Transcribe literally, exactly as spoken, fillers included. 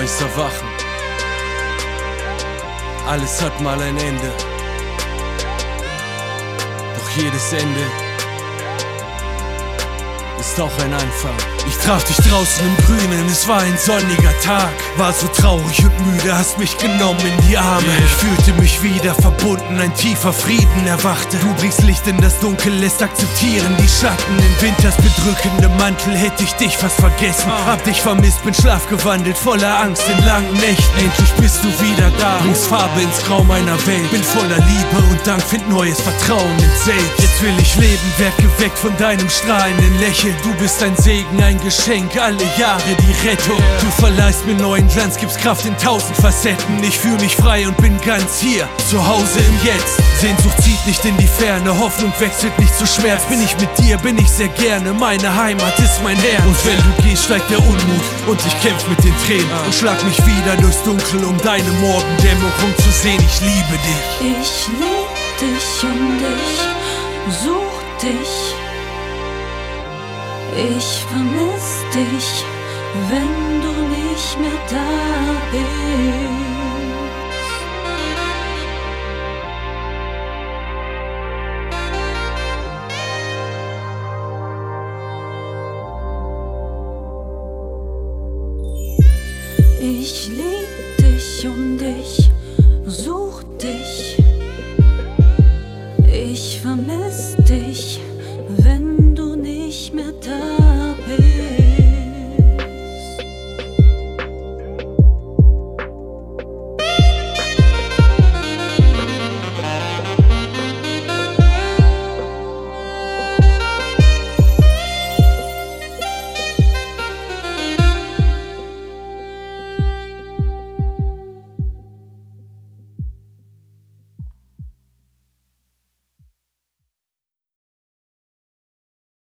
eines Erwachen. Alles hat mal ein Ende, doch jedes Ende ist auch ein Anfang. Ich traf dich draußen im Grünen, es war ein sonniger Tag. War so traurig und müde, hast mich genommen in die Arme. Ich fühlte mich wieder verbunden, ein tiefer Frieden erwachte. Du bringst Licht in das Dunkel, lässt akzeptieren die Schatten. In Winters bedrückendem Mantel hätte ich dich fast vergessen. Hab dich vermisst, bin schlafgewandelt, voller Angst in langen Nächten. Endlich bist du wieder da, bringst Farbe ins Grau meiner Welt. Bin voller Liebe und Dank, find neues Vertrauen in Selbst. Jetzt will ich leben, werd geweckt von deinem strahlenden Lächeln. Du bist ein Segen, ein Geschenk, alle Jahre die Rettung. Du verleihst mir neuen Glanz, gibst Kraft in tausend Facetten. Ich fühl mich frei und bin ganz hier, zu Hause im Jetzt. Sehnsucht zieht nicht in die Ferne, Hoffnung wechselt nicht zu Schmerz. Bin ich mit dir, bin ich sehr gerne, meine Heimat ist mein Herz. Und wenn du gehst, steigt der Unmut und ich kämpf mit den Tränen und schlag mich wieder durchs Dunkel, um deine Morgendämmerung zu sehen. Ich liebe dich. Ich lieb dich und ich such dich. Ich vermiss dich, wenn du nicht mehr da bist. Ich lieb dich und ich such dich.